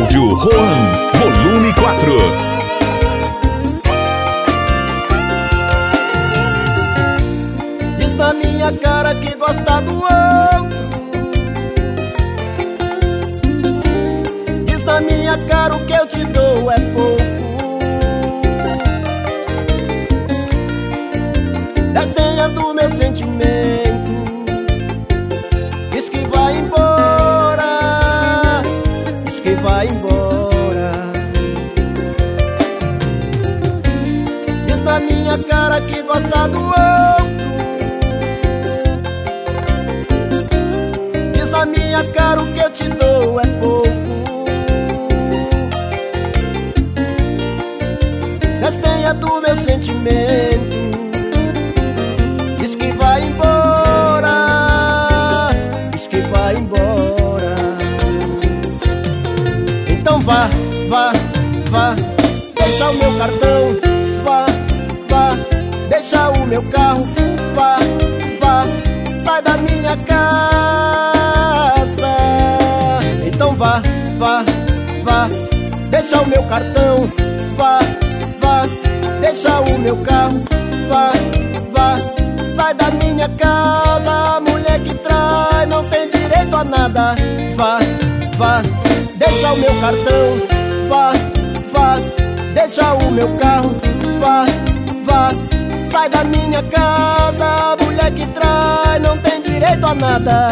Estúdio Juan, volume 4. Diz na minha cara que gosta do outro. Diz na minha cara o que eu te dou é pouco. Desdenha do meu sentimento. Diz que vai embora. Diz que vai embora. Diz na minha cara que gosta do outro. Diz na minha cara o que eu te dou é pouco. Desdenha do meu sentimento. Diz que vai embora. Diz que vai embora. Então vá, vá, vá. Deixa o meu cartão. Vá, vá. Deixa o meu carro. Vá, vá. Sai da minha casa. Então vá, vá, vá. Deixa o meu cartão. Vá, vá. Deixa o meu carro. Vá, vá. Sai da minha casa. A mulher que trai não tem direito a nada. Vá, vá. Deixa o meu cartão. Vá, vá. Deixa o meu carro. Vá, vá. Sai da minha casa. A mulher que trai não tem direito a nada.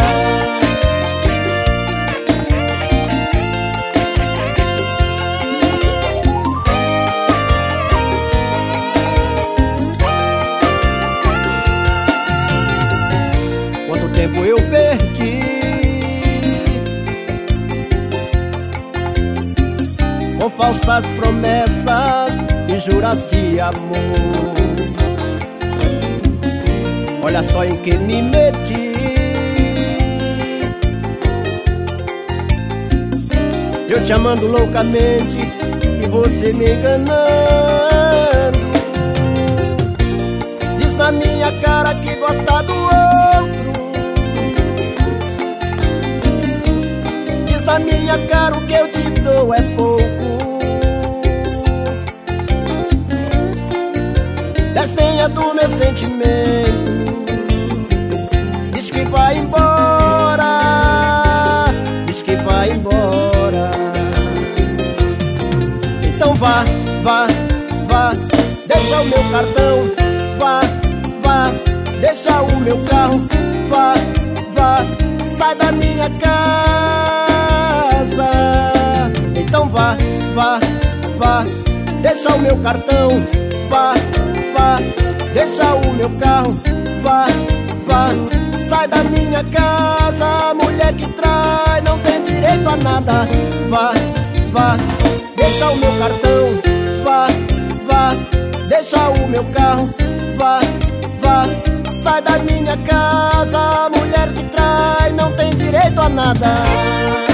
Quanto tempo eu perdi com falsas promessas e juras de amor. Olha só em que me meti. Eu te amando loucamente e você me enganando. Diz na minha cara que gosta do outro. Diz na minha cara o que eu te dou é pouco. Desdenha do meu sentimento. Diz que vai embora. Diz que vai embora. Então vá, vá, vá. Deixa o meu cartão. Vá, vá. Deixa o meu carro. Vá, vá. Sai da minha casa. Então vá, vá, vá. Deixa o meu cartão. Vá, vá. Deixa o meu carro. Vá, vá. Sai da minha casa. A mulher que trai não tem direito a nada. Vá, vá. Deixa o meu cartão. Vá, vá. Deixa o meu carro. Vá, vá. Sai da minha casa. A mulher que trai não tem direito a nada.